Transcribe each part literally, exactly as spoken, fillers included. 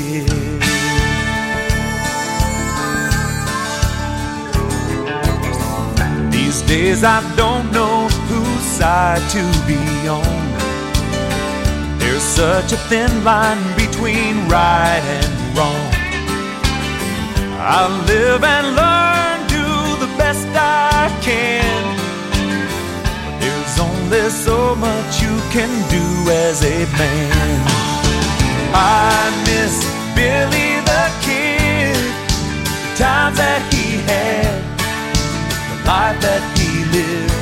kid. These days I don't know whose side to be on. There's such a thin line between right and wrong. I live and learn, do the best I can. But there's only so much you can do as a man. I miss Billy the Kid, the times that he had, the life that he lived.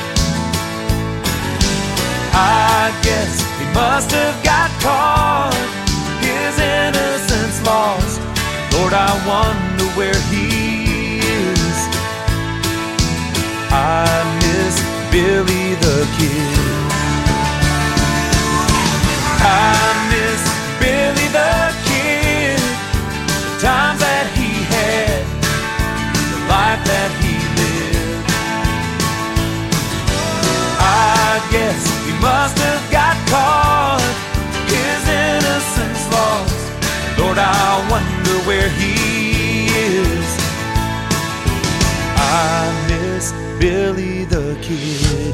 I guess he must have got caught, his innocence lost. Lord, I wonder where he is. I miss Billy the Kid. I miss Billy the Kid, the times that he had, the life that he lived. I guess he must have got caught, his innocence lost. Lord, I wonder where he is. I miss Billy the Kid.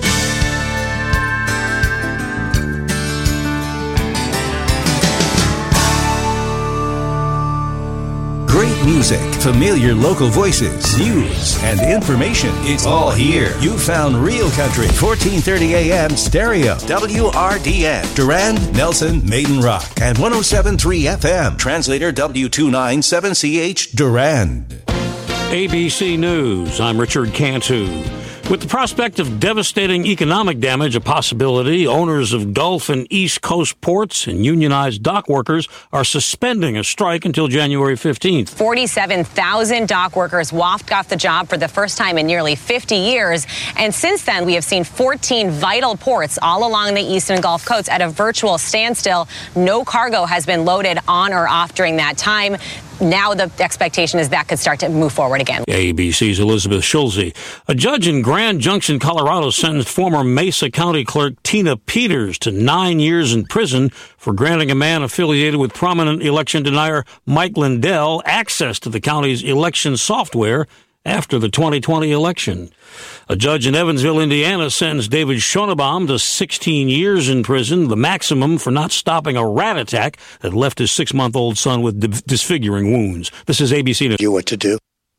Great music, familiar local voices, news, and information. It's all here. You found Real Country, fourteen thirty A M stereo, W R D N, Durand, Nelson, Maiden Rock, and one oh seven point three F M, translator W two ninety-seven C H, Durand. A B C News, I'm Richard Cantu. With the prospect of devastating economic damage a possibility, owners of Gulf and East Coast ports and unionized dock workers are suspending a strike until January fifteenth. forty-seven thousand dock workers walked off the job for the first time in nearly fifty years. And since then, we have seen fourteen vital ports all along the eastern Gulf coast at a virtual standstill. No cargo has been loaded on or off during that time. Now the expectation is that could start to move forward again. A B C's Elizabeth Schulze. A judge in Grand Junction, Colorado, sentenced former Mesa County Clerk Tina Peters to nine years in prison for granting a man affiliated with prominent election denier Mike Lindell access to the county's election software after the twenty twenty election. A judge in Evansville, Indiana, sentenced David Schoenebaum to sixteen years in prison, the maximum for not stopping a rat attack that left his six-month-old son with disfiguring wounds. This is A B C News. You what to do.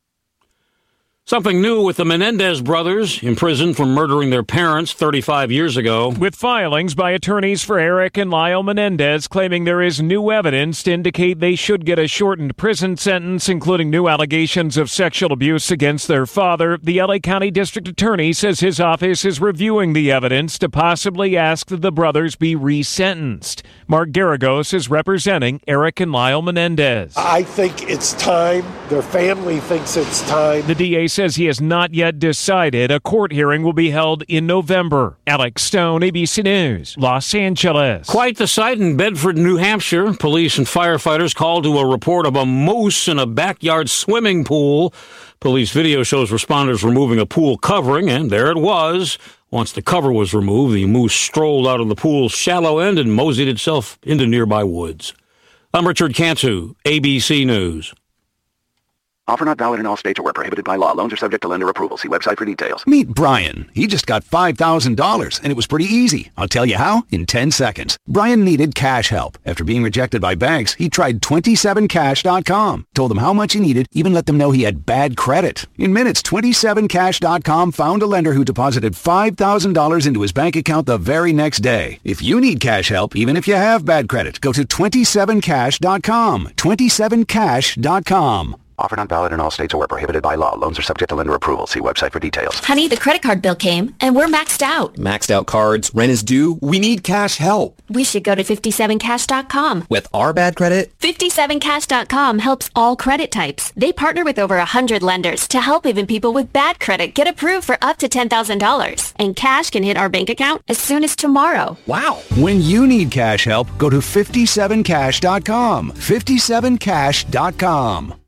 Something new with the Menendez brothers, imprisoned for murdering their parents thirty-five years ago. With filings by attorneys for Eric and Lyle Menendez claiming there is new evidence to indicate they should get a shortened prison sentence, including new allegations of sexual abuse against their father, the L A County District Attorney says his office is reviewing the evidence to possibly ask that the brothers be resentenced. Mark Garagos is representing Eric and Lyle Menendez. I think it's time. Their family thinks it's time. The D A says he has not yet decided. A court hearing will be held in November. Alex Stone, A B C News, Los Angeles. Quite the sight in Bedford, New Hampshire. Police and firefighters called to a report of a moose in a backyard swimming pool. Police video shows responders removing a pool covering, and there it was. Once the cover was removed, the moose strolled out of the pool's shallow end and moseyed itself into nearby woods. I'm Richard Cantu, A B C News. Offer not valid in all states or where prohibited by law. Loans are subject to lender approval. See website for details. Meet Brian. He just got five thousand dollars, and it was pretty easy. I'll tell you how in ten seconds. Brian needed cash help. After being rejected by banks, he tried twenty-seven cash dot com. Told them how much he needed, even let them know he had bad credit. In minutes, twenty-seven cash dot com found a lender who deposited five thousand dollars into his bank account the very next day. If you need cash help, even if you have bad credit, go to twenty-seven cash dot com. twenty-seven cash dot com. Offer not valid in all states or where prohibited by law. Loans are subject to lender approval. See website for details. Honey, the credit card bill came, and we're maxed out. Maxed out cards, rent is due. We need cash help. We should go to fifty-seven cash dot com. With our bad credit? fifty-seven cash dot com helps all credit types. They partner with over one hundred lenders to help even people with bad credit get approved for up to ten thousand dollars. And cash can hit our bank account as soon as tomorrow. Wow. When you need cash help, go to fifty-seven cash dot com. fifty-seven cash dot com.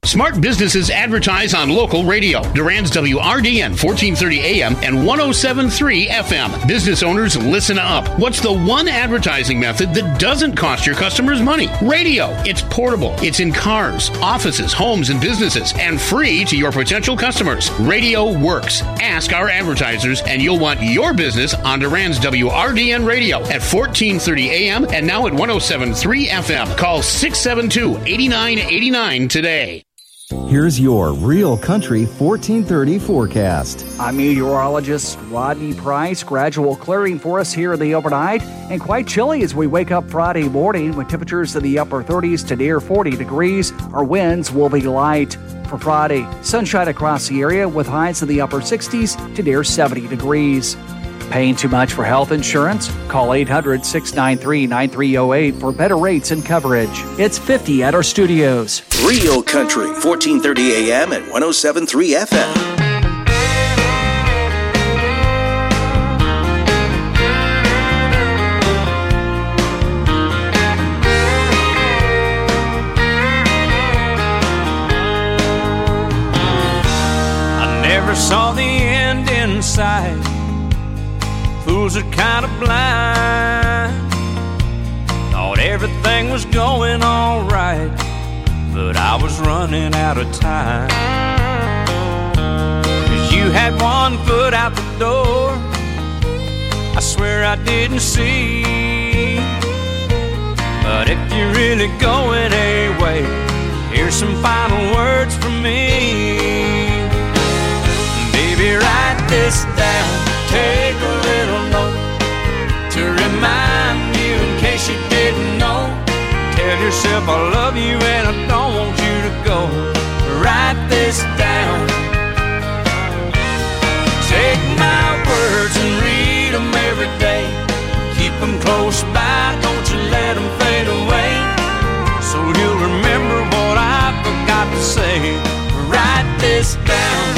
Smart businesses advertise on local radio. Durand's W R D N fourteen thirty A M and one oh seven point three F M. Business owners, listen up. What's the one advertising method that doesn't cost your customers money? Radio. It's portable. It's in cars, offices, homes, and businesses, and free to your potential customers. Radio works. Ask our advertisers, and you'll want your business on Durand's W R D N radio at fourteen thirty A M and now at one oh seven point three F M. Call six seven two, eight nine eight nine today. Here's your Real Country fourteen thirty forecast. I'm meteorologist Rodney Price. Gradual clearing for us here in the overnight, and quite chilly as we wake up Friday morning with temperatures in the upper thirties to near forty degrees. Our winds will be light. For Friday, sunshine across the area with highs in the upper sixties to near seventy degrees. Paying too much for health insurance? Call eight hundred, six nine three, nine three oh eight for better rates and coverage. It's fifty at our studios. Real Country, fourteen thirty A M and one oh seven point three F M. I never saw the end in sight. Fools are kind of blind. Thought everything was going all right, but I was running out of time. 'Cause you had one foot out the door, I swear I didn't see. But if you're really going away, here's some final words from me. Baby, write this down. Take a little note to remind you in case you didn't know. Tell yourself I love you and I don't want you to go. Write this down. Take my words and read them every day. Keep them close by, don't you let them fade away. So you'll remember what I forgot to say. Write this down.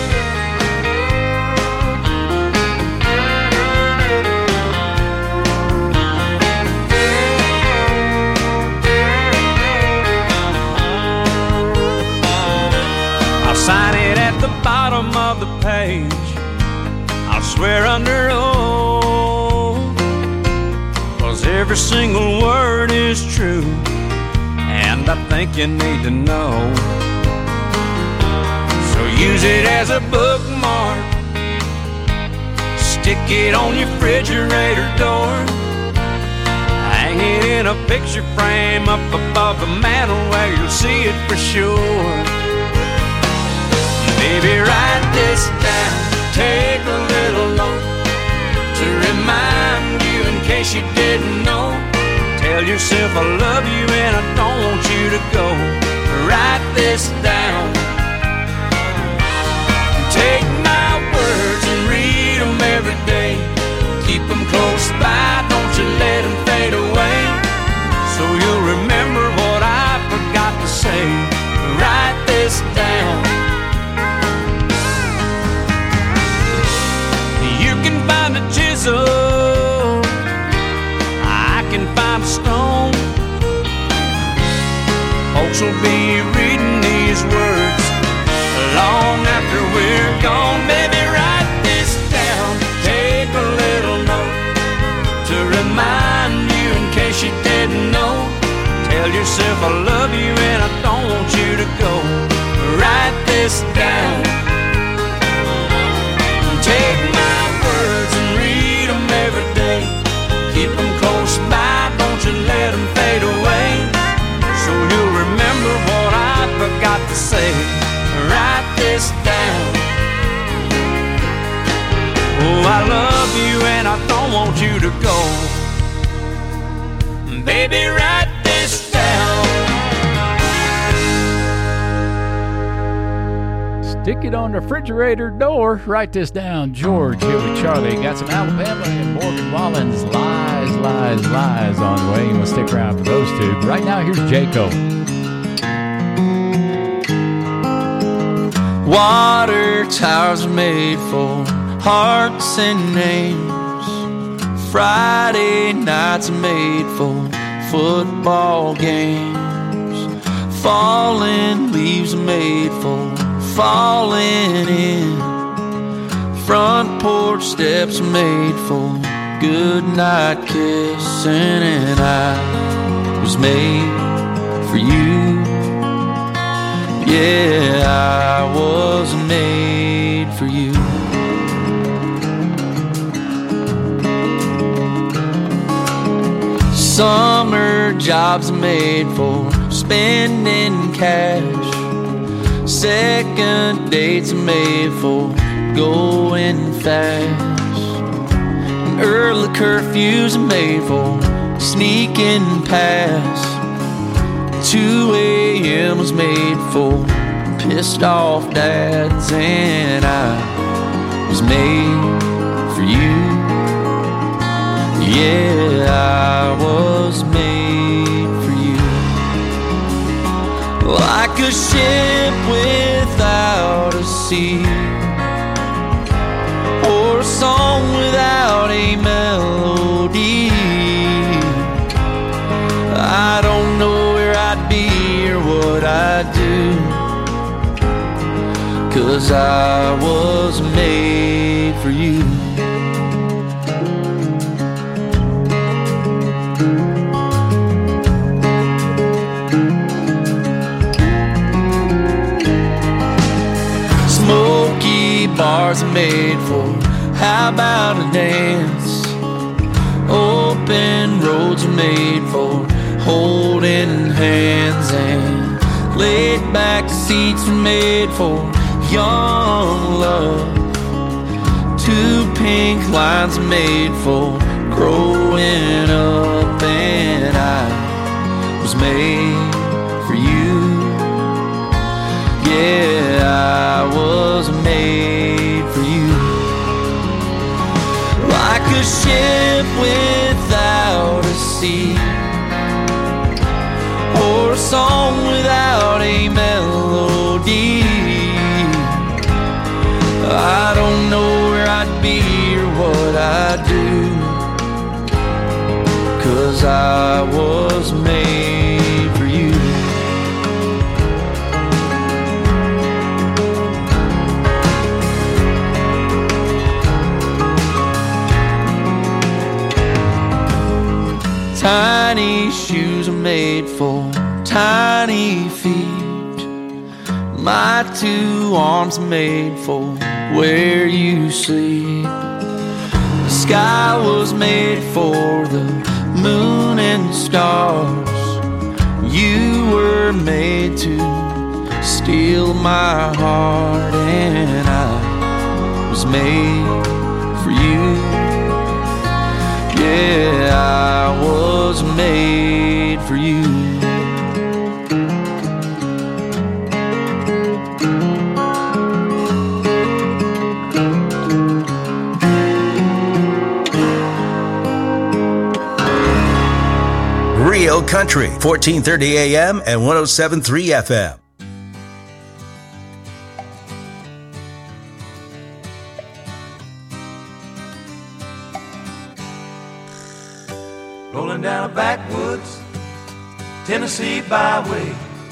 Sign it at the bottom of the page. I'll swear under oath, 'cause every single word is true, and I think you need to know. So use it as a bookmark. Stick it on your refrigerator door. Hang it in a picture frame up above the mantel where you'll see it for sure. Baby, write this down. Take a little note to remind you in case you didn't know. Tell yourself I love you and I don't want you to go. Write this down. Take my words and read them every day. Keep them close by, don't you let them fade away. So you'll remember what I forgot to say. Write this down. Find a chisel, I can find a stone. Folks will be reading these words long after we're gone. Baby, write this down. Take a little note to remind you in case you didn't know. Tell yourself I love you and I don't want you to go. Write this down. Take my words and read them every day. Keep them close by, don't you let them fade away. So you'll remember what I forgot to say. Write this down. Oh, I love you and I don't want you to go. Baby, write this down. Stick it on the refrigerator door. Write this down. George here with Charlie. Got some Alabama and Morgan Wallen's Lies, Lies, Lies on the way. You want to stick around for those two. But right now, here's Jaco. Water towers made for hearts and names. Friday nights made for football games. falling leaves are made for falling in. Front porch steps are made for good night kissing, and I was made for you. Yeah, I was made for you. Summer jobs are made for spending cash. Second dates are made for going fast. And early curfews are made for sneaking past. two a.m. was made for pissed off dads, and I was made for you. Yeah, I was made for you. Like a ship without a sea, or a song without a melody. I don't know where I'd be or what I'd do, 'cause I was made for you. Smoky bars are made for how about a dance? Open roads are made for holding hands, and laid back seats are made for young love. Two pink lines are made for growing up, and I was made for you. Yeah, I was made for you. Like a ship without a sea, or a song without a melody. I don't know where I'd be or what I'd do, 'cause I was made for you. Tiny shoes are made for tiny feet. My two arms are made for where you sleep. The sky was made for the moon and stars. You were made to steal my heart, and I was made for you. Yeah, I was made for you. Real Country, fourteen thirty A M and one oh seven point three F M. Rolling down a backwoods Tennessee byway,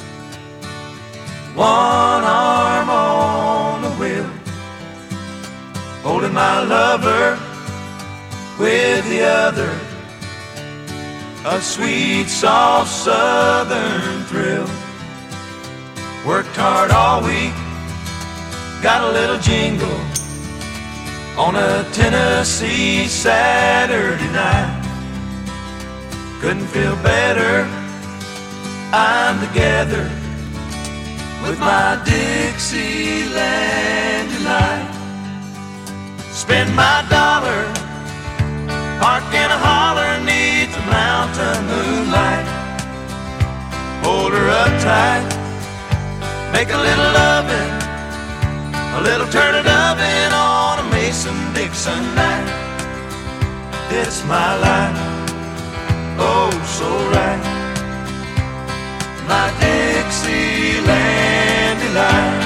one arm on the wheel, holding my lover with the other, a sweet, soft southern thrill. Worked hard all week, got a little jingle on a Tennessee Saturday night. Couldn't feel better, I'm together with my Dixieland delight. Spend my dollar, park in a holler neath the mountain moonlight. Hold her up tight, make a little lovin', a little turning oven on a Mason-Dixon night. It's my life, oh so right, my Dixieland delight.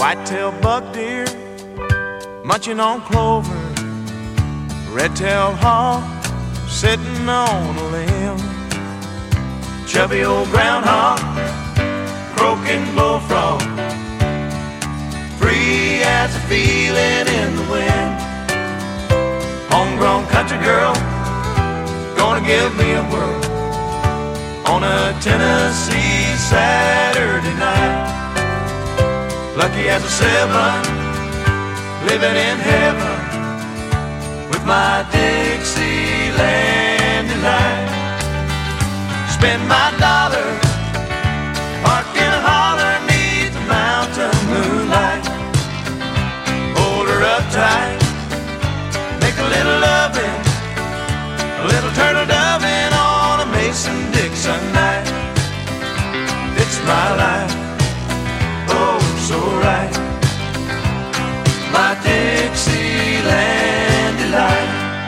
white-tailed buck deer munching on clover, red-tailed hawk sitting on a limb, chubby old groundhog, croaking bullfrog, free as a feeling in the wind. Homegrown country girl, gonna give me a whirl on a Tennessee Saturday night. Lucky as a seven, living in heaven with my Dixieland delight. Spend my dollars, park in a holler 'neath the mountain moonlight. Hold her up tight, make a little loving, a little turtle doving on a Mason-Dixon night. It's my life, oh so right, my Dixieland delight.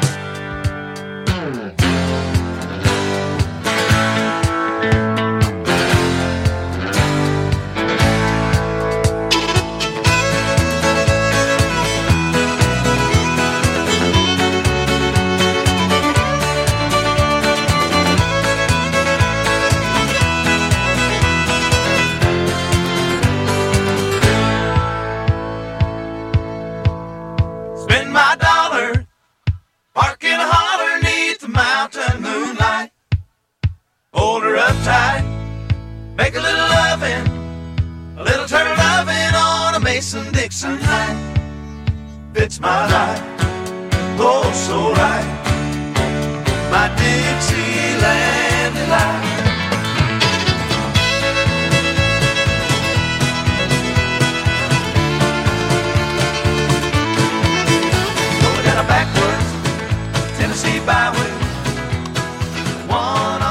Tight, make a little loving, a little turtle loving on a Mason-Dixon night. Fits my life, oh so right, my Dixieland delight. Going down a backwards Tennessee byway, one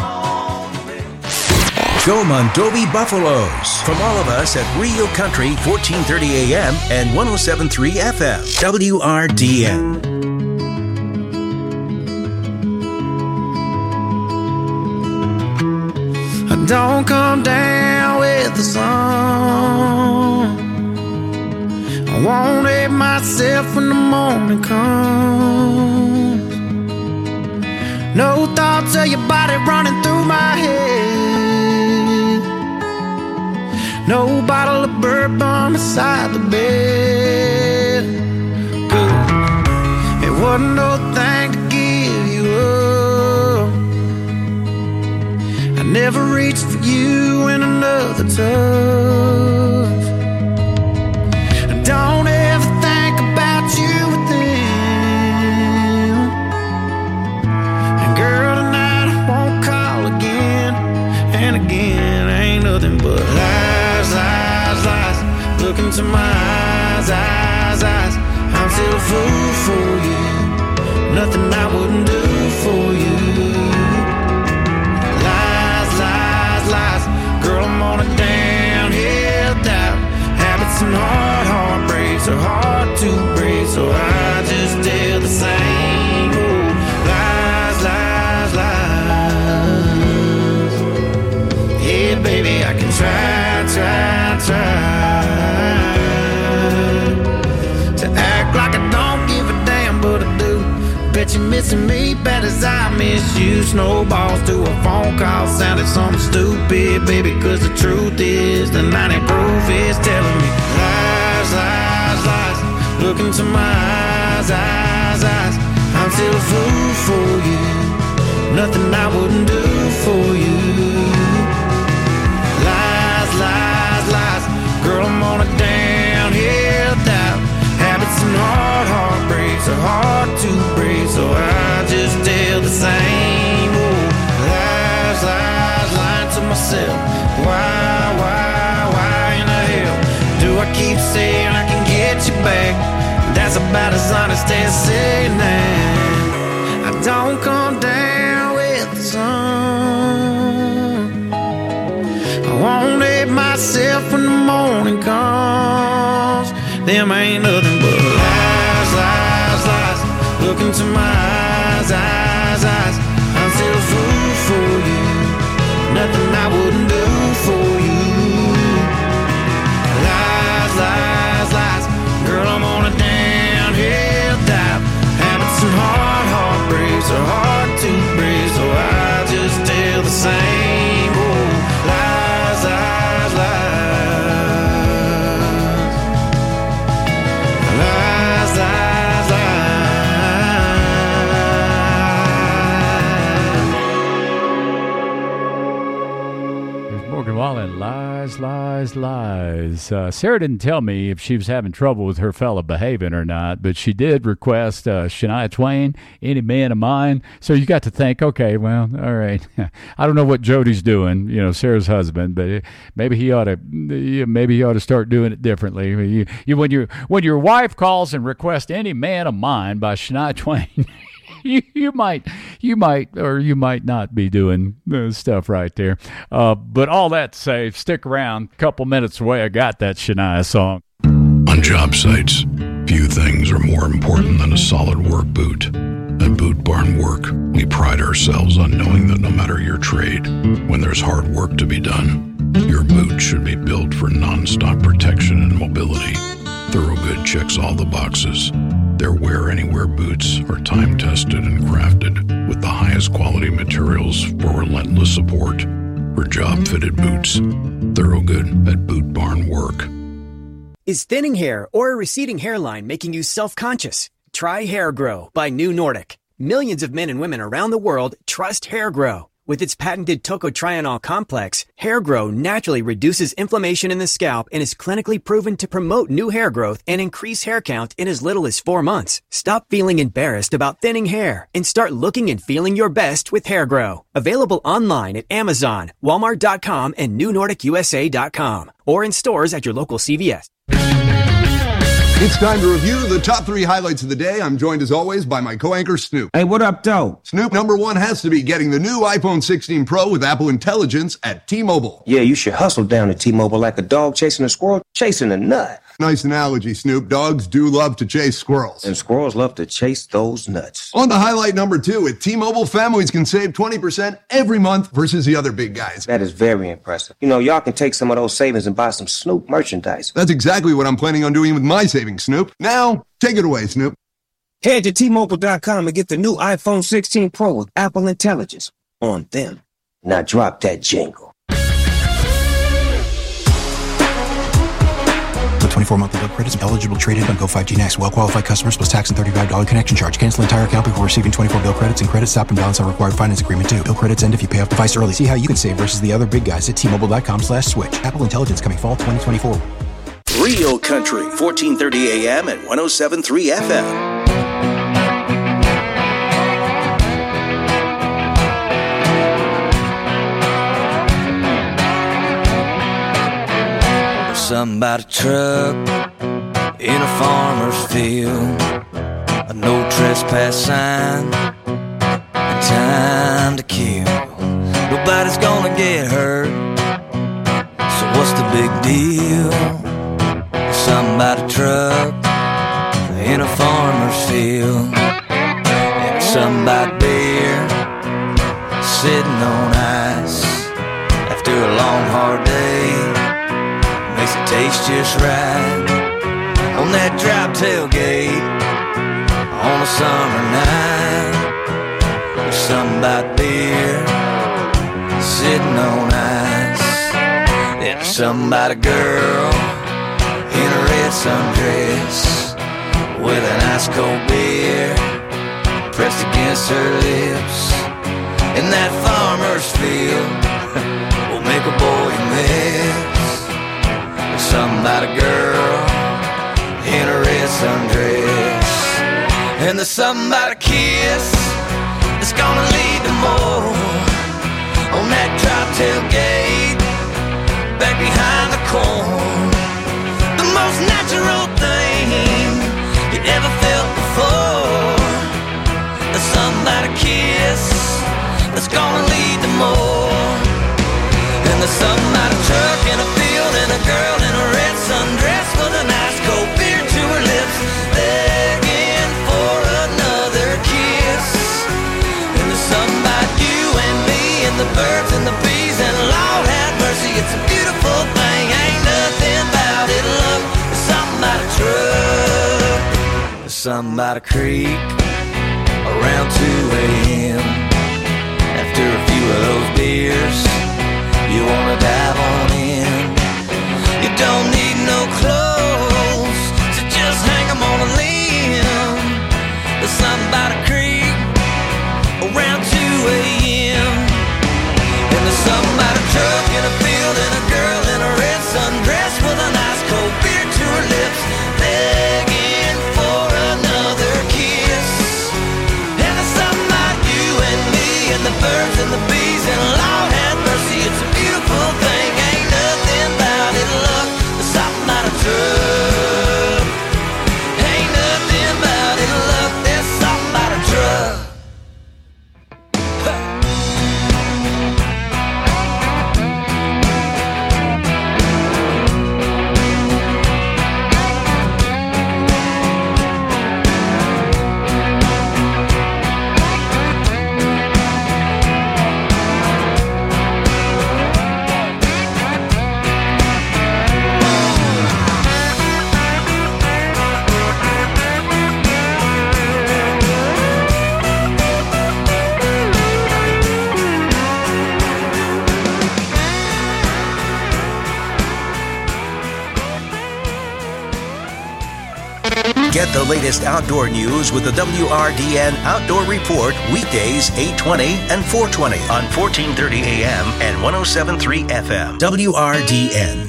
Go Mondovi Buffaloes. From all of us at Real Country, fourteen thirty A M and one oh seven point three F M, W R D N. I don't come down with the sun. I won't hate myself when the morning comes. No thoughts of your body running through my head. No bottle of bourbon beside the bed. Good. It wasn't no thing to give you up. I never reached for you in another touch. I don't ever think about you with them. And girl, tonight I won't call again and again. Ain't nothing but lies, lies, lies. Look into my eyes, eyes, eyes. I'm still a fool for you. Nothing I wouldn't do for you. Lies, lies, lies. Girl, I'm on a downhill dive. Habits and hard heartbreaks are hard to break, so I just tell the same. Oh, lies, lies, lies. Yeah, baby, I can try, try, try to act like I don't give a damn, but I do. Bet you're missing me bad as I miss you. Snowballs to a phone call sounded something stupid, baby, cause the truth is the ninety proof is telling me lies, lies, lies. Look into my eyes, eyes, eyes. I'm still a fool for you. Nothing I wouldn't do for you. Lies, lies, lies. Girl, I'm on a downhill dive. Habits and hard heartbreaks are hard to break, so I just tell the same. Oh, lies, lies, lying to myself. Why, why, why in the hell do I keep saying I can get you back? That's about as honest as saying that. I don't come down with the sun. I won't hate myself when the morning comes. Them ain't nothing but lies, lies, lies. Look into my eyes, eyes, eyes. I'm still a fool for you. Nothing I wouldn't do for you. Lies, lies. lies, lies, lies. Uh, Sarah didn't tell me if she was having trouble with her fella behaving or not, but she did request uh, Shania Twain, Any Man of Mine. So you got to think, okay, well, all right. I don't know what Jody's doing, you know, Sarah's husband, but maybe he ought to, maybe he ought to start doing it differently. You, you, when you, when your wife calls and requests Any Man of Mine by Shania Twain, You, you might, you might, or you might not be doing uh, stuff right there. Uh, but all that to say, stick around. A couple minutes away, I got that Shania song. On job sites, few things are more important than a solid work boot. At Boot Barn Work, we pride ourselves on knowing that no matter your trade, when there's hard work to be done, your boot should be built for nonstop protection and mobility. Thorogood checks all the boxes. Their Wear Anywhere boots are time-tested and crafted with the highest quality materials for relentless support. For job-fitted boots, Thorogood at Boot Barn Work. Is thinning hair or a receding hairline making you self-conscious? Try Hair Grow by New Nordic. Millions of men and women around the world trust Hair Grow. With its patented tocotrienol complex, Hair Grow naturally reduces inflammation in the scalp and is clinically proven to promote new hair growth and increase hair count in as little as four months. Stop feeling embarrassed about thinning hair and start looking and feeling your best with Hair Grow. Available online at Amazon, Walmart dot com, and New Nordic U S A dot com, or in stores at your local C V S. It's time to review the top three highlights of the day. I'm joined, as always, by my co-anchor, Snoop. Hey, what up, though? Snoop, number one has to be getting the new iPhone sixteen Pro with Apple Intelligence at T-Mobile. Yeah, you should hustle down to T-Mobile like a dog chasing a squirrel, chasing a nut. Nice analogy, Snoop. Dogs do love to chase squirrels. And squirrels love to chase those nuts. On to highlight number two. At T-Mobile, families can save twenty percent every month versus the other big guys. That is very impressive. You know, y'all can take some of those savings and buy some Snoop merchandise. That's exactly what I'm planning on doing with my savings, Snoop. Now, take it away, Snoop. Head to T Mobile dot com and get the new iPhone sixteen Pro with Apple Intelligence on them. Now drop that jingle. twenty-four monthly bill credits eligible traded on Go five G Next. Well-qualified customers plus tax and thirty-five dollars connection charge. Cancel entire account before receiving twenty-four bill credits, and credit stop and balance on required finance agreement too. Bill credits end if you pay off device early. See how you can save versus the other big guys at T Mobile dot com slash switch. Apple Intelligence coming fall twenty twenty-four. Real Country, fourteen thirty A M and one oh seven point three F M. Something about a truck in a farmer's field, a no trespass sign, and time to kill. Nobody's gonna get hurt, so what's the big deal? Something about a truck in a farmer's field, and something about beer sitting on ice after a long hard day. Makes it taste just right on that drop tailgate on a summer night. There's something about beer sitting on ice. There's something about a girl in a red sundress with an ice cold beer pressed against her lips. And that farmer's field will make a boy miss. Something about a girl in a red sundress, and there's something about a kiss that's gonna lead to more on that drop tailgate back behind the corn. The most natural thing you ever felt before. There's something about a kiss that's gonna lead to more, and there's something about a truck in a field and a girl in a red sundress with an ice cold beer to her lips, begging for another kiss. And there's something about you and me and the birds and the bees, and Lord have mercy, it's a beautiful thing. Ain't nothing about it, love. There's something about a truck. There's something about a creek around two a.m. After a few of those beers, you wanna dive on in. You don't need no clothes, so just hang them on a limb. There's something about a creek around two a.m. And there's something about a truck in a field and a girl in a Get the latest outdoor news with the W R D N Outdoor Report weekdays eight twenty and four twenty on fourteen thirty A M and one oh seven point three F M. W R D N.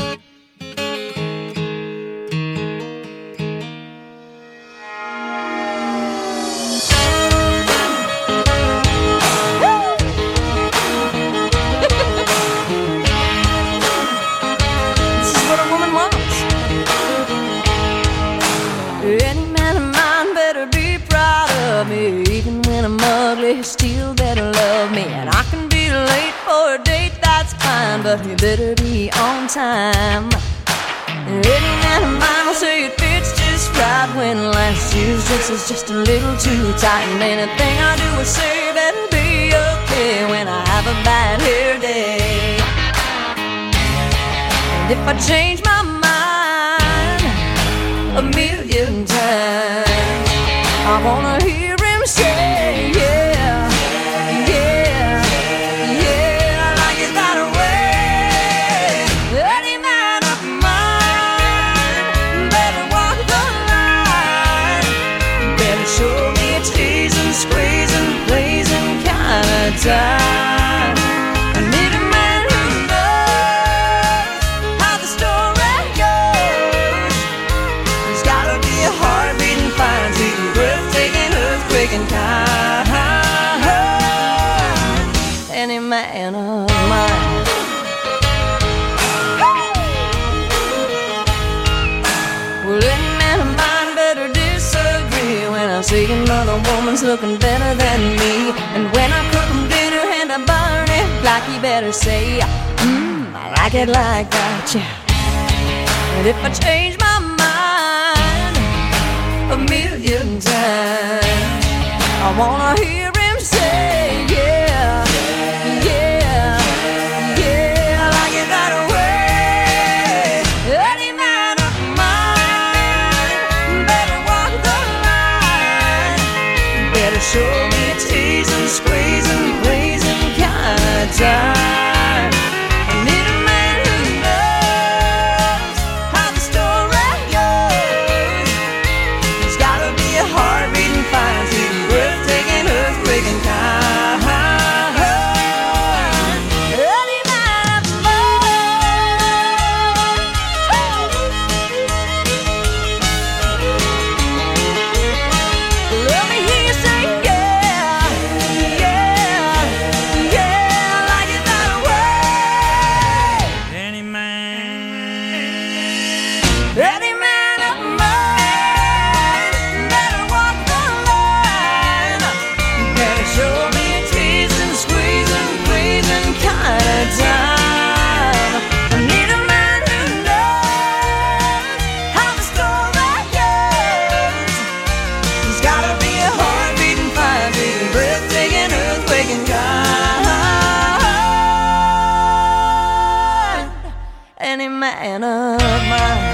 Still better love me, and I can be late for a date, that's fine, but you better be on time. Any man of mine will say it fits just right when last year's dress is just a little too tight, and anything I do or say better be okay when I have a bad hair day. And if I change my mind a million times, I wanna hear him say yeah. Time. I need a man who knows how the story goes. There's gotta be a heart beating fine, sweet and breathtaking, earthquaking kind. Any man of mine. Well, any man of mine better disagree when I see another woman's looking better than me, and when I cook I burn it like you better say, mmm, I like it like that, yeah. And if I change my mind a million times, I wanna hear him say, yeah, yeah, yeah, I like it that way. Any man of mine better walk the line, better show me a tease and squeeze and please time. I need a man who knows how the story goes. There's gotta be a heart beating fine, sweet and breathtaking, earthquaking kind. Any man of mine. Let me hear you say yeah, yeah, yeah. Any man of mine better walk the line, better show me a teasing, squeezing, pleasing kind of time. I need a man who knows how the story goes. There's gotta be a heart beating fine, beating, breathtaking, earthquaking kind. Any man of mine.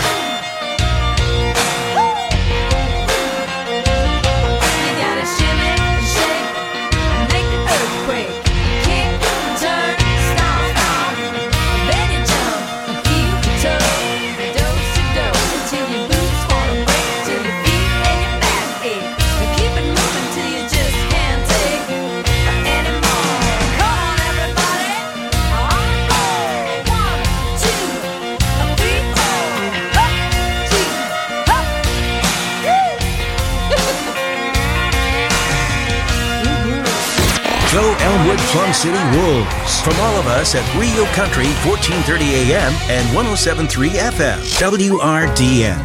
Go Elmwood Plum City Wolves. From all of us at Rio Country, fourteen thirty A M and one oh seven point three F M. W R D N.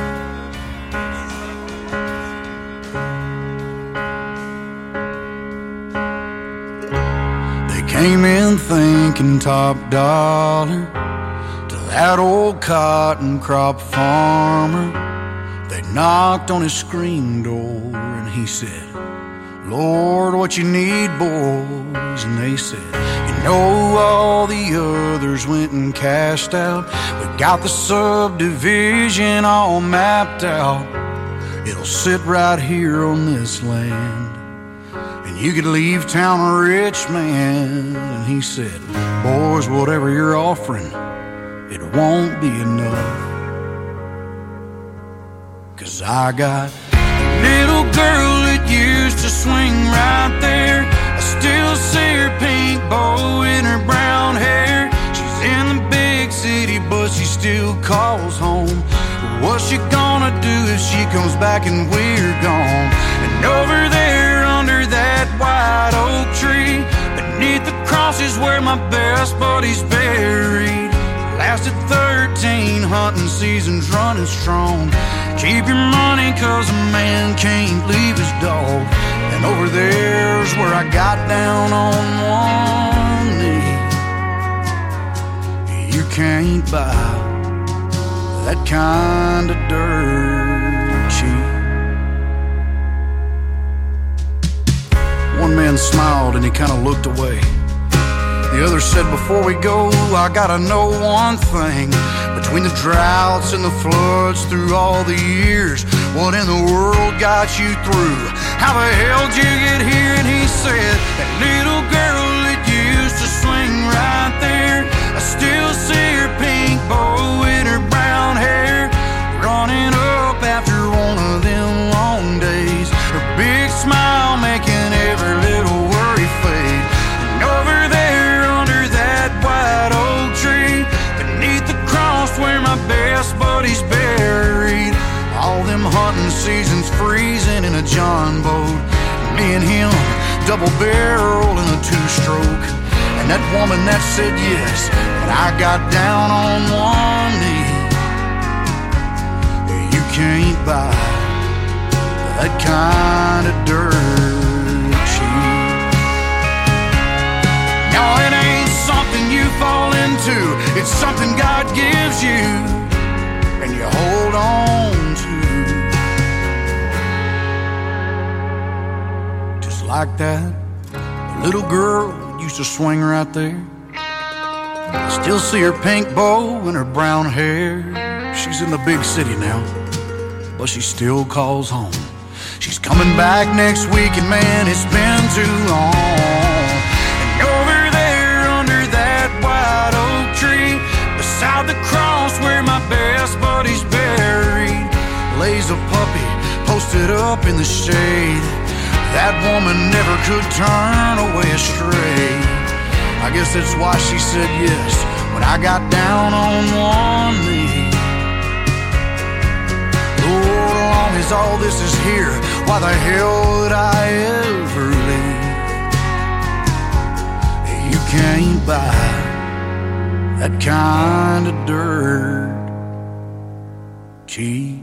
They came in thinking top dollar to that old cotton crop farmer. They knocked on his screen door and he said, Lord, what you need, boys? And they said, you know, all the others went and cashed out. We got the subdivision all mapped out. It'll sit right here on this land, and you could leave town a rich man. And he said, boys, whatever you're offering, it won't be enough. 'cause I got a little girl that used to swing right there. I still see her pink bow in her brown hair. She's in the big city, but she still calls home. What's she gonna do if she comes back and we're gone? And over there under that white oak tree, beneath the cross is where my best buddy's buried. Lasted thirteen hunting seasons running strong. Keep your money 'cause a man can't leave his dog. And over there's where I got down on one knee. You can't buy that kind of dirt cheap. One man smiled and he kind of looked away. The other said, before we go, I gotta know one thing. Between the droughts and the floods through all the years, what in the world got you through? How the hell did you get here? And he said, that little girl that used to swing right there, I still see her pink bow in her brown hair, running up after one of them long days. Her big smile making every little worry fade. And over there under that white oak tree, beneath the cross where my best buddy's buried, all them hunting seasons freezing in a John boat, me and him double barrel in a two-stroke. And that woman that said yes, but I got down on one knee. You can't buy that kind of dirt cheap. No, it ain't something you fall into. It's something God gives you and you hold on to. Just like that little girl used to swing right there. I still see her pink bow and her brown hair. She's in the big city now, but she still calls home. She's coming back next week, and man, it's been too long. And over there under that white oak tree, beside the cross where my best buddy's buried, lays a puppy posted up in the shade. That woman never could turn away astray. I guess that's why she said yes when I got down on one knee. Lord, as long as all this is here, why the hell would I ever leave? You can't buy that kind of dirt cheap.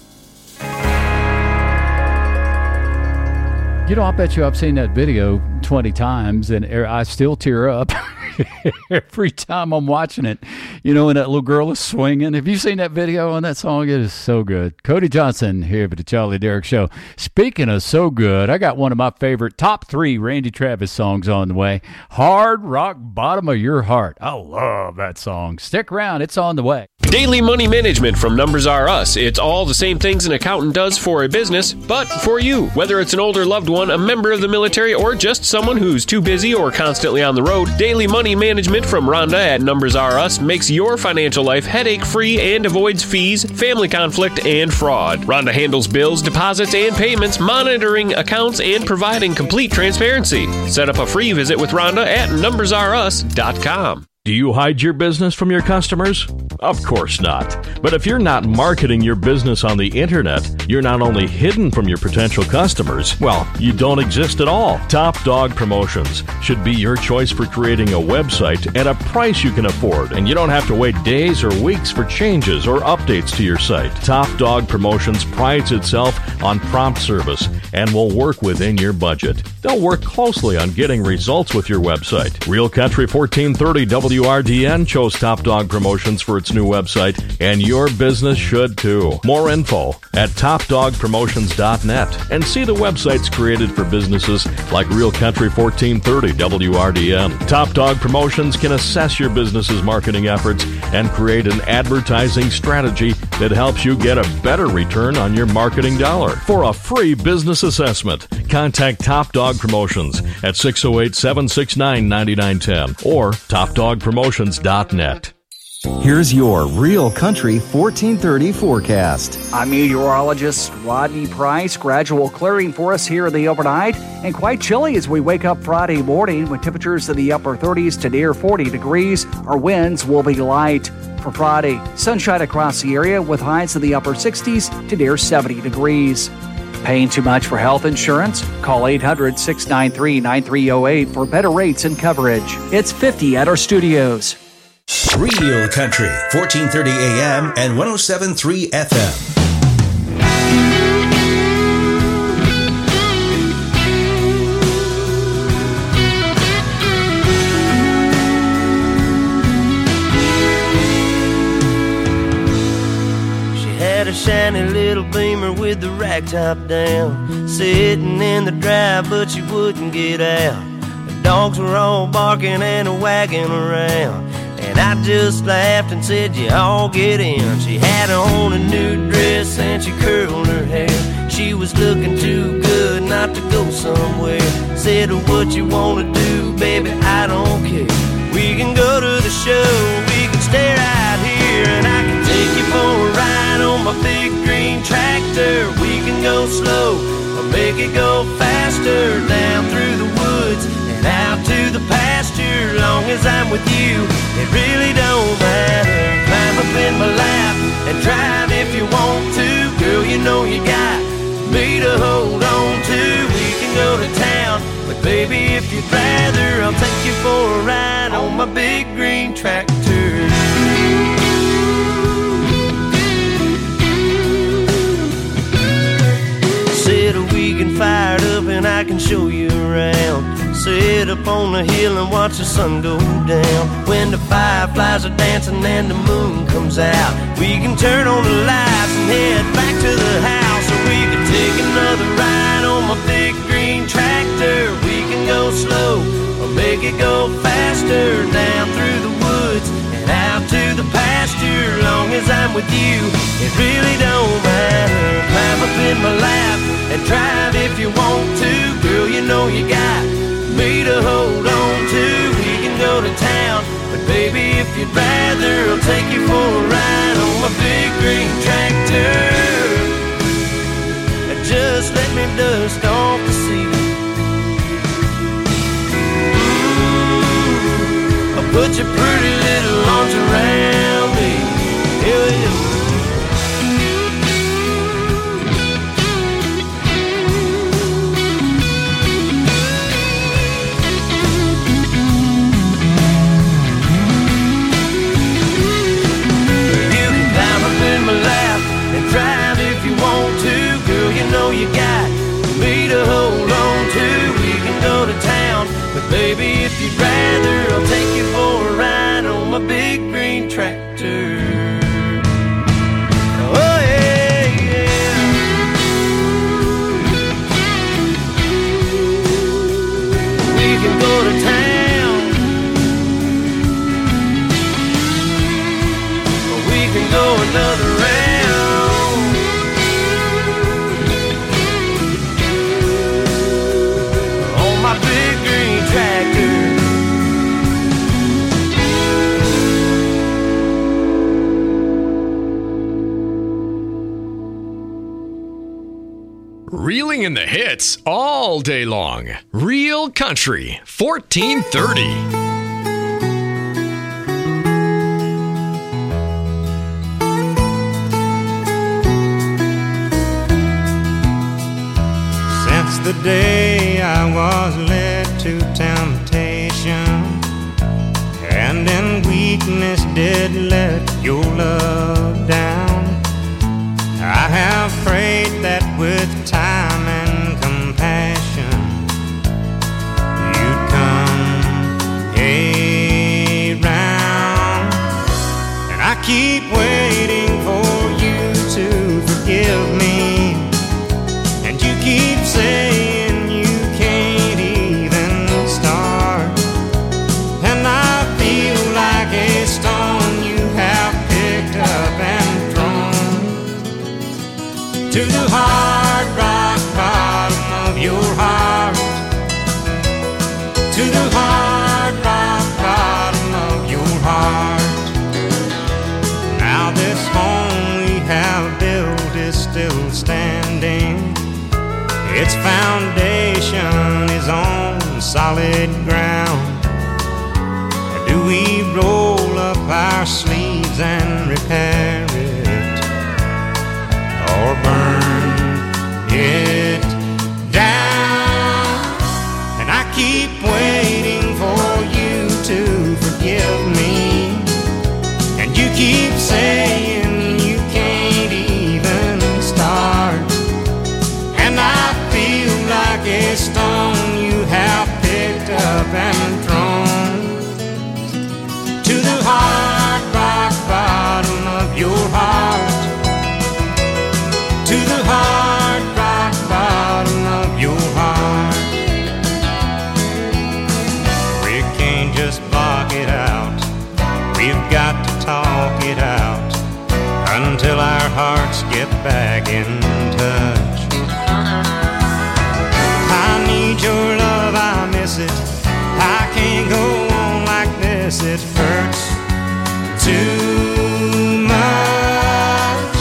You know, I bet you I've seen that video twenty times, and I still tear up every time I'm watching it. You know, when that little girl is swinging. Have you seen that video on that song? It is so good. Cody Johnson here for the Charlie Derrick Show. Speaking of so good, I got one of my favorite top three Randy Travis songs on the way. Hard Rock Bottom of Your Heart. I love that song. Stick around. It's on the way. Daily Money Management from Numbers R Us. It's all the same things an accountant does for a business, but for you. Whether it's an older loved one, a member of the military, or just someone who's too busy or constantly on the road, Daily Money Management from Rhonda at Numbers R Us makes your financial life headache-free and avoids fees, family conflict, and fraud. Rhonda handles bills, deposits, and payments, monitoring accounts, and providing complete transparency. Set up a free visit with Rhonda at numbers r us dot com. Do you hide your business from your customers? Of course not. But if you're not marketing your business on the internet, you're not only hidden from your potential customers, well, you don't exist at all. Top Dog Promotions should be your choice for creating a website at a price you can afford, and you don't have to wait days or weeks for changes or updates to your site. Top Dog Promotions prides itself on prompt service and will work within your budget. They'll work closely on getting results with your website. Real Country fourteen thirty W R D N chose Top Dog Promotions for its new website, and your business should too. More info at top dog promotions dot net, and see the websites created for businesses like Real Country fourteen thirty W R D N. Top Dog Promotions can assess your business's marketing efforts and create an advertising strategy that helps you get a better return on your marketing dollar. For a free business assessment, contact Top Dog Promotions at six oh eight, seven six nine, nine nine one oh or top dog promotions dot net. Here's your Real Country fourteen thirty forecast. I'm meteorologist Rodney Price. Gradual clearing for us here in the overnight, and quite chilly as we wake up Friday morning with temperatures in the upper thirties to near forty degrees. Our winds will be light. For Friday, sunshine across the area with highs in the upper sixties to near seventy degrees. Paying too much for health insurance? Call eight hundred, six nine three, nine three zero eight for better rates and coverage. It's fifty at our studios. Real Country, fourteen thirty A M and one oh seven point three F M. Had a shiny little Beamer with the rack top down, sitting in the drive, but she wouldn't get out. The dogs were all barking and wagging around, and I just laughed and said, you all get in. She had on a new dress and she curled her hair. She was looking too good not to go somewhere. Said, what you wanna do, baby, I don't care. We can go to the show, we can stay right here, and I can take you for a ride on my big green tractor. We can go slow or make it go faster, down through the woods and out to the pasture. Long as I'm with you, it really don't matter. Climb up in my lap and drive if you want to. Girl, you know you got me to hold on to. We can go to town, but baby, if you'd rather, I'll take you for a ride on my big green tractor. Said we can fire it up and I can show you around. Sit up on the hill and watch the sun go down. When the fireflies are dancing and the moon comes out, we can turn on the lights and head back to the house. Or we can take another ride on my big green tractor. We can go slow or make it go faster, down through the woods and out to the pasture. Long as I'm with you, it really don't matter. Climb up in my lap and drive if you want to. Girl, you know you got me to hold on to. We can go to town, but baby, if you'd rather, I'll take you for a ride on my big green tractor. Just let me dust off the seat. Ooh, I'll put your pretty little arms around me. Hell yeah. You got me to hold on to. We can go to town, but baby, if you'd rather, I'll take you for a ride on my big green tractor. Oh yeah, yeah. We can go to town, or we can go another round. Reeling in the hits all day long. Real Country, fourteen thirty. Since the day I was led to temptation, and in weakness did let your love down, I have prayed that with time and compassion you'd come around. And I keep waiting for you to forgive me, and you keep saying you can't even start. And I feel like a stone you have picked up and to the hard rock bottom of your heart, to the hard rock bottom of your heart. solid ground? Or do we roll up our sleeves and repair it, or burn it down? And I keep waiting for you to forgive me, and you keep saying you can't even start. And I feel like a stone you have picked up and thrown to the hard rock bottom of your heart, to the hard rock bottom of your heart. We can't just block it out, we've got to talk it out until our hearts get back in touch. I need your love, I miss it, I can't go on like this, it hurts too much.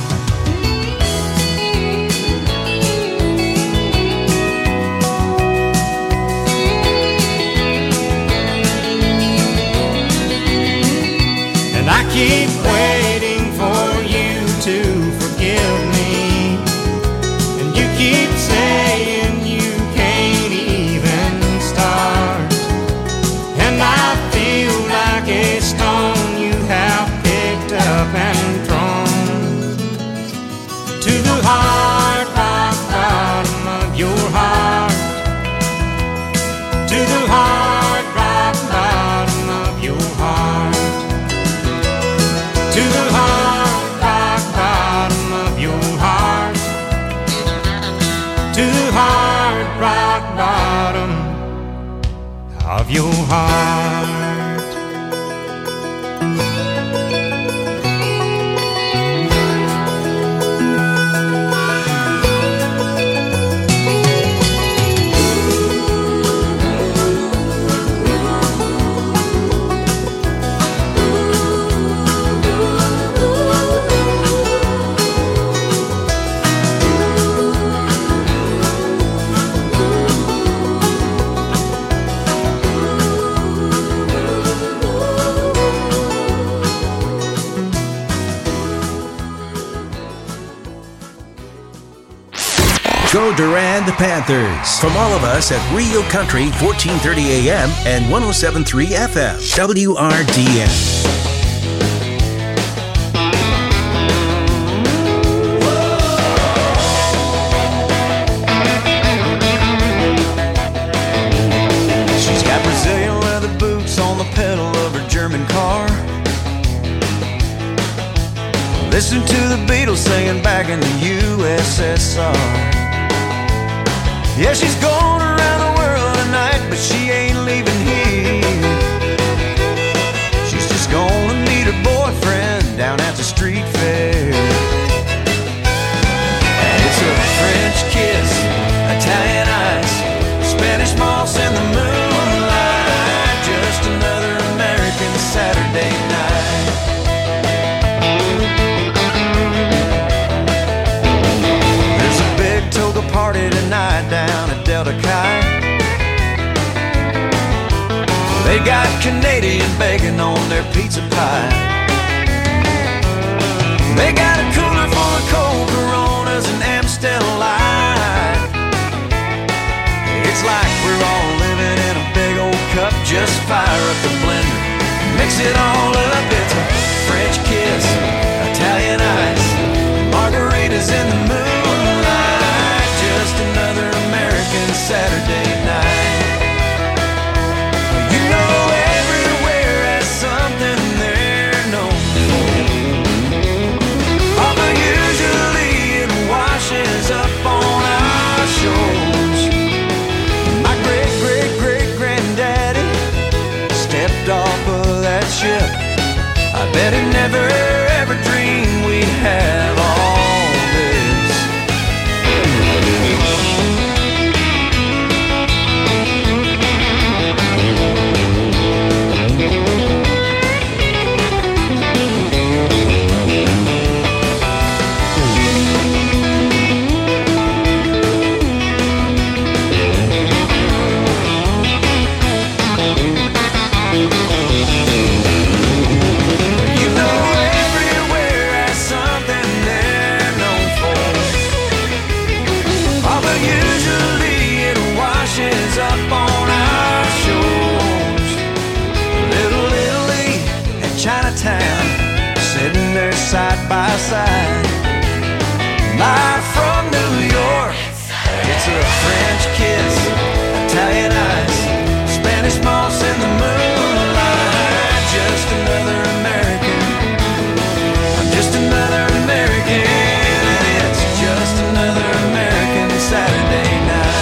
And I keep waiting for you to forgive me, and you keep saying you can't even start. And I feel like a stone you have picked up and thrown to the hard rock bottom of your heart, to the hard rock bottom of your heart, to the hard rock bottom of your heart, to the hard rock bottom of your heart. Go Durand Panthers. From all of us at Real Country, fourteen thirty A M and one oh seven point three F M, W R D N. She's got Brazilian leather boots on the pedal of her German car. Listen to the Beatles singing back in the U S S R. Yeah, she's going around the world tonight, but she ain't leaving here. She's just gonna meet her boyfriend down at the street fair. And it's a French kiss, Italian ice, Spanish moss in the moonlight, just another American Saturday night. There's a big toga party tonight down at Delta Chi. They got Canadian bacon on their pizza pie. They got a cooler full of cold Coronas and Amstel Light. It's like we're all living in a big old cup. Just fire up the blender, mix it all up. It's a French kiss, Italian ice, margaritas in the moonlight, just another American Saturday night. You know everywhere has something they're known for, although usually it washes up on our shores. My great, great, great granddaddy stepped off of that ship side by side. Live from New York, it's a French kiss, Italian ice, Spanish moss in the moonlight. Just another American, I'm just another American, and it's just another American Saturday night.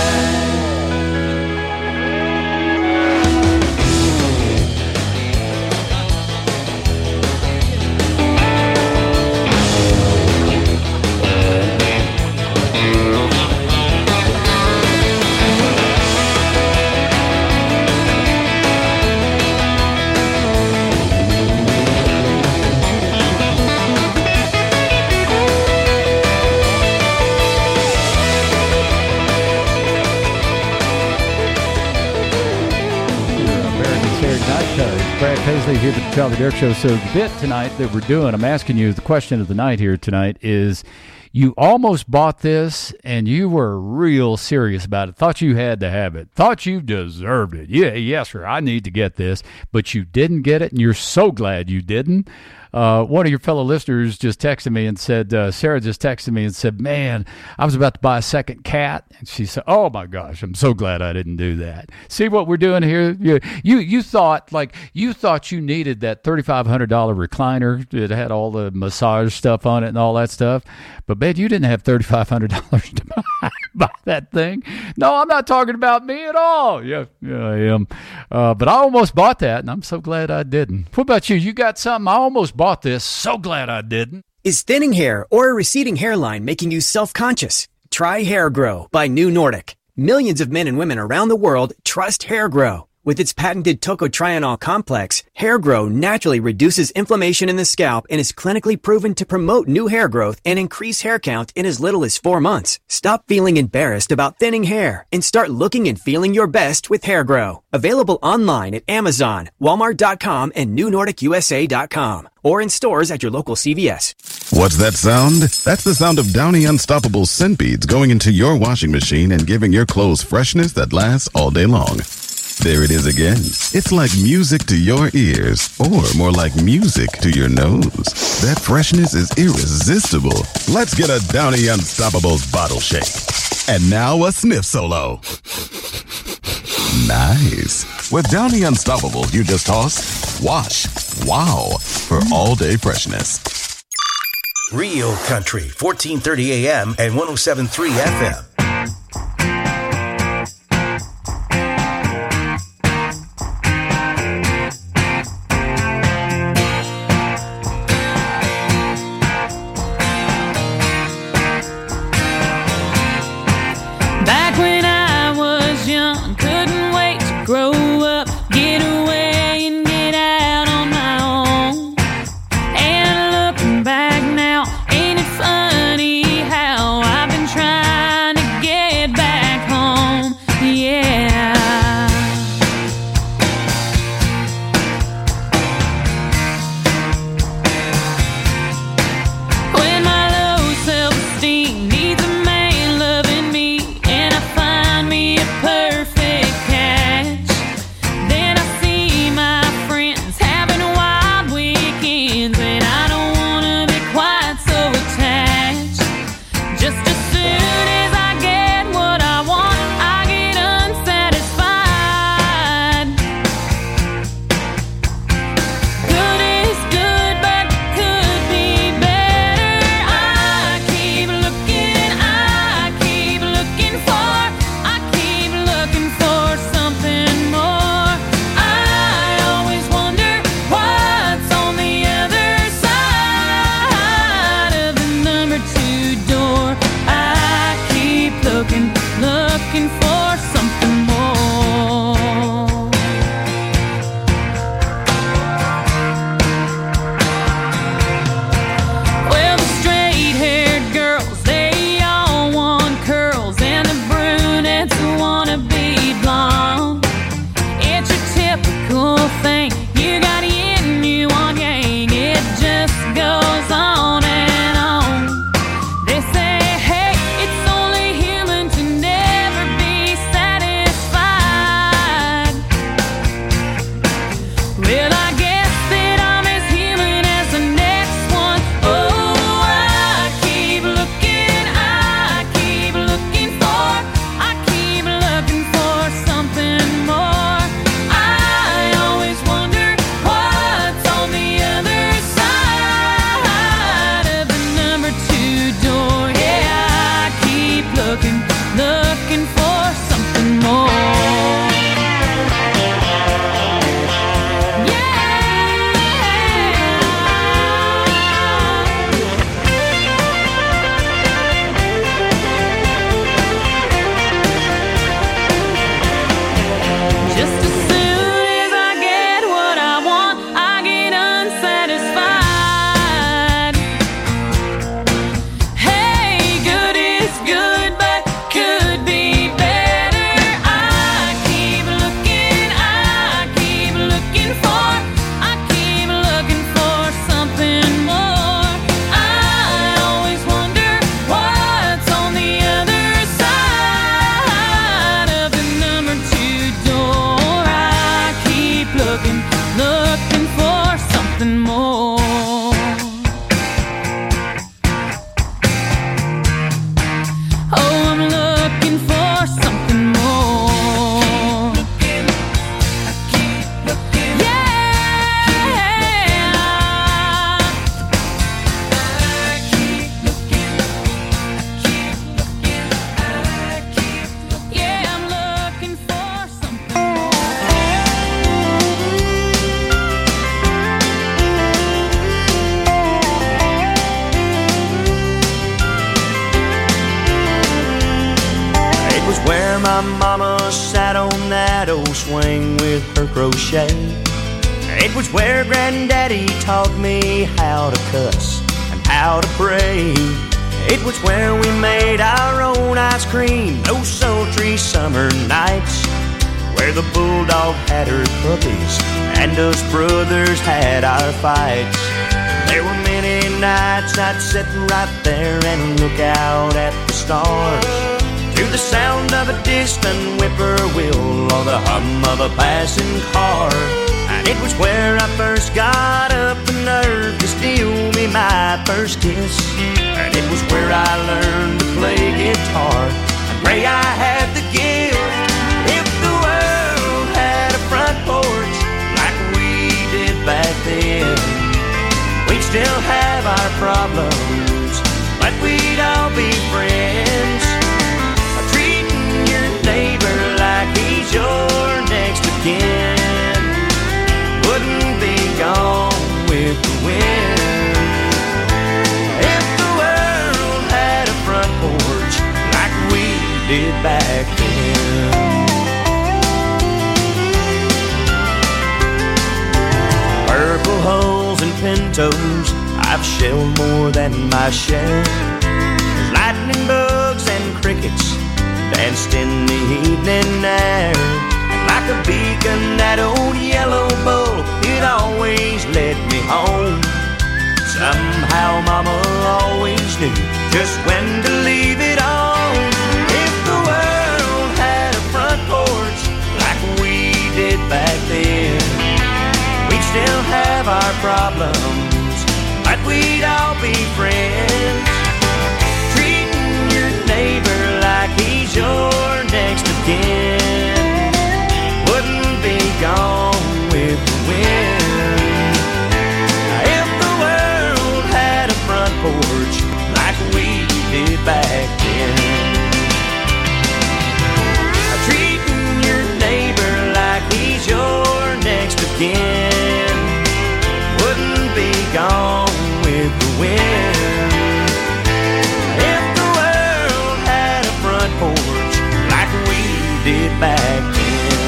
Brad Paisley here with the Charlie Dirk Show. So the bit tonight that we're doing, I'm asking you, the question of the night here tonight is, you almost bought this and you were real serious about it. Thought you had to have it. Thought you deserved it. Yeah, yes, sir, I need to get this. But you didn't get it, and you're so glad you didn't. Uh, one of your fellow listeners just texted me and said, uh, Sarah just texted me and said, man, I was about to buy a second cat. And she said, oh, my gosh, I'm so glad I didn't do that. See what we're doing here? You you, you thought like you thought you needed that thirty-five hundred dollars recliner that had all the massage stuff on it and all that stuff. But, man, you didn't have thirty-five hundred dollars to buy, buy that thing. No, I'm not talking about me at all. Yeah, yeah I am. Uh, but I almost bought that, and I'm so glad I didn't. What about you? You got something? I almost bought this. So glad I didn't. Is thinning hair or a receding hairline making you self-conscious? Try Hair Grow by New Nordic. Millions of men and women around the world trust Hair Grow. With its patented tocotrienol complex, Hair Grow naturally reduces inflammation in the scalp and is clinically proven to promote new hair growth and increase hair count in as little as four months. Stop feeling embarrassed about thinning hair and start looking and feeling your best with Hair Grow. Available online at Amazon, Walmart dot com, and New Nordic U S A dot com, or in stores at your local C V S. What's that sound? That's the sound of Downy Unstoppable scent beads going into your washing machine and giving your clothes freshness that lasts all day long. There it is again. It's like music to your ears, or more like music to your nose. That freshness is irresistible. Let's get a Downy Unstoppables bottle shake. And now a sniff solo. Nice. With Downy Unstoppable, you just toss, wash, wow, for all day freshness. Real Country, fourteen thirty A M and one oh seven point three F M. Funny how I've been trying to my mama sat on that old swing with her crochet. It was where Granddaddy taught me how to cuss and how to pray. It was where we made our own ice cream those sultry summer nights, where the bulldog had her puppies and us brothers had our fights. There were many nights I'd sit right there and look out at the stars, to the sound of a distant whippoorwill or the hum of a passing car. And it was where I first got up the nerve to steal me my first kiss. And it was where I learned to play guitar and pray I had the gift. If the world had a front porch like we did back then, we'd still have our problems, but we'd all be friends. Treating your neighbor like he's your next of kin wouldn't be gone with the wind. If the world had a front porch like we did back then. Purple hulls and pintos, I've shelled more than my share. There's lightning bugs and crickets danced in the evening air. And like a beacon, that old yellow bull, it always led me home. Somehow Mama always knew just when to leave it on. If the world had a front porch like we did back then, we'd still have our problems, but we'd all be friends. Treating your neighbor like he's your next of kin wouldn't be gone with the wind. If the world had a front porch like we did back then, treating your neighbor like he's your next of kin wouldn't be gone with the wind. If the world had a front porch like we did back then.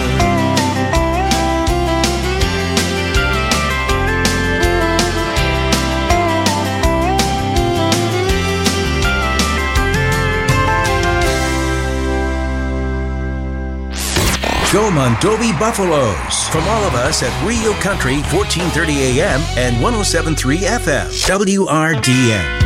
Go Mondovi Buffaloes. From all of us at Real Country, fourteen thirty A M and one oh seven point three F M, W R D N.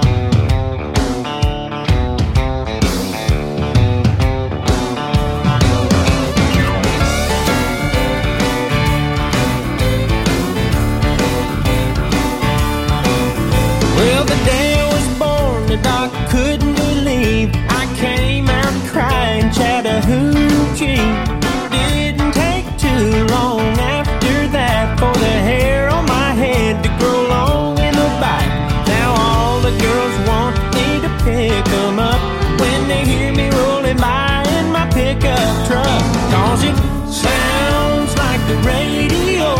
Well, the day I was born, the doc couldn't believe I came out crying Chattahoochee. Didn't take too long after that for the hair on my head to grow long in the back. Now all the girls want me to pick them up when they hear me rolling by in my pickup truck. Cause it sounds like the radio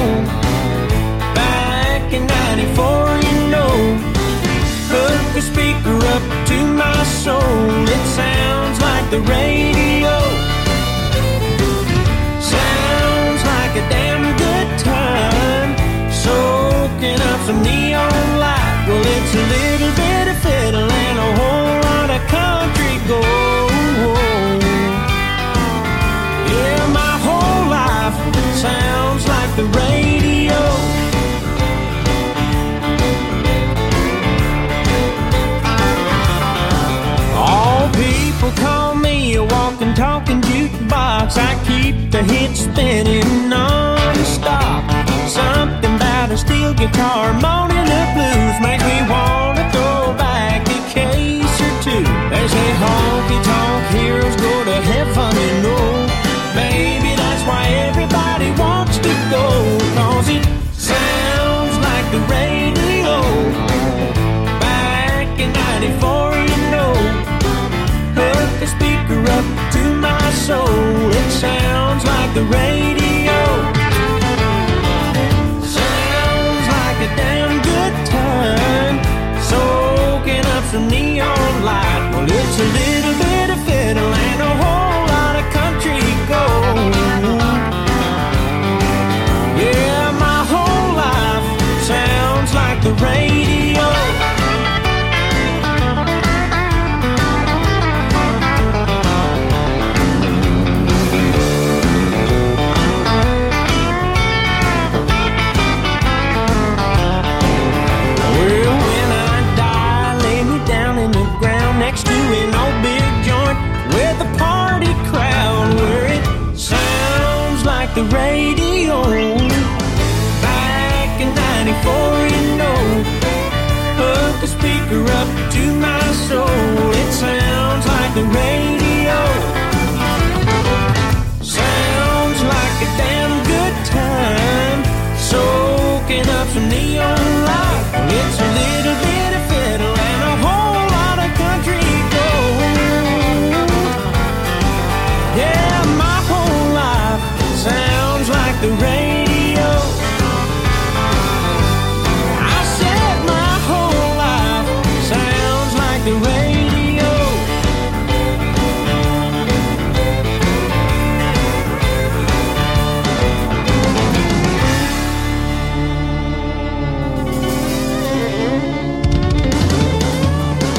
back in ninety-four, you know. Hook a speaker up to my soul, it sounds like the radio. Sounds like a damn good time, soaking up some neon light. Well, it's a little bit of fiddle and a whole lot of country gold. Yeah, my whole life sounds like the radio. All people call me a walking, talking jukebox. I keep the hits spinning non-stop. Something about a steel guitar moaning the blues makes me want to throw back a case or two. They say honky-tonk heroes go to heaven, you know. Maybe that's why everybody wants to go, cause it sounds like the radio back in ninety-four, you know. Hook the speaker up to my soul, it sounds like the radio. Sounds like a damn good time, soaking up some neon light. Well, it's a little bit of fiddle and a whole lot of her up to my soul. It sounds like the radio. Sounds like a damn good time. Soaking up some neon light. It's a little bit